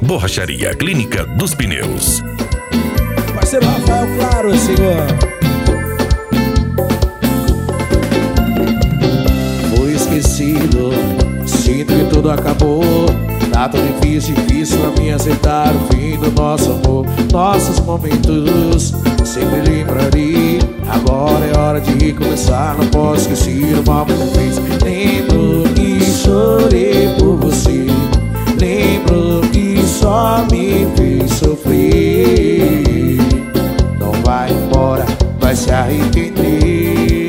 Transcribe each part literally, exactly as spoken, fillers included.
Borracharia Clínica dos Pneus. Parceiro Rafael Claro, senhor. Fui esquecido, sinto que tudo acabou. Tá tão difícil, difícil pra mim aceitar o fim do nosso amor. Nossos momentos sempre lembrarei. Agora é hora de recomeçar, não posso esquecer o mal que eu fiz. Lembro que chorei por você, lembro que só me fez sofrer. Não vai embora, vai se arrepender.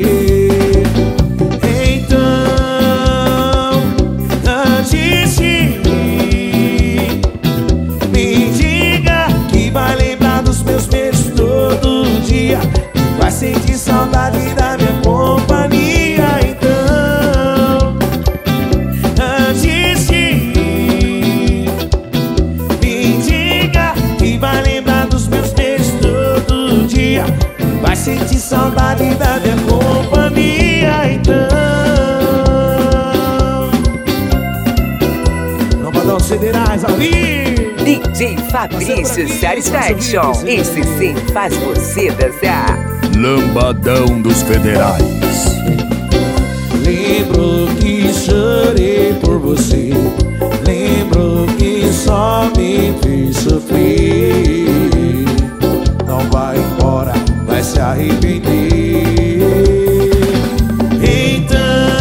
Vai sentir saudade da minha companhia. Então, antes de ir, me diga que vai lembrar dos meus beijos todo dia. Vai sentir saudade da minha companhia. Então, não vai dar os federais ao vivo. D J Fabrício Satisfaction, esse sim faz você dançar. Lambadão dos Federais. Lembro que chorei por você, lembro que só me fez sofrer. Não vai embora, vai se arrepender. Então,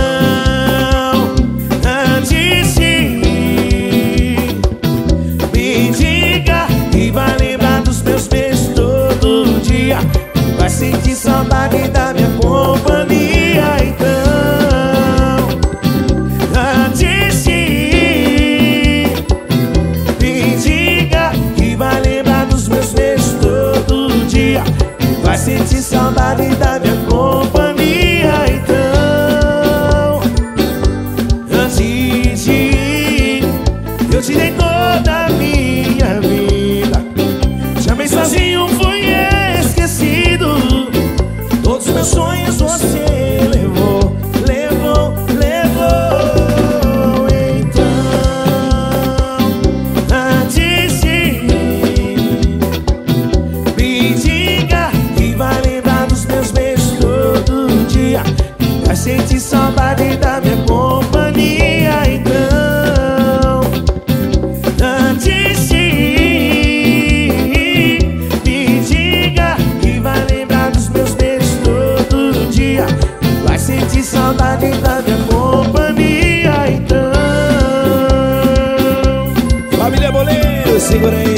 antes de ir, me diga que vai lembrar dos meus beijos todo dia. Vai sentir saudade da minha companhia. Então, antes de ir, me diga que vai lembrar dos meus beijos todo dia. Vai sentir saudade da minha companhia. Então, antes de ir, eu te dei toda a minha vida. Chamei sozinho, fui esquecido. Todos os meus sonhos você levou, levou, levou. Então, antes de ir, me diga que vai lembrar dos meus beijos todo dia. Vai sentir saudade da minha companhia. Então, antes de ir, me diga que vai lembrar dos meus beijos todo dia. Vai sentir saudade da minha companhia. Então, família Boleiro, segura aí.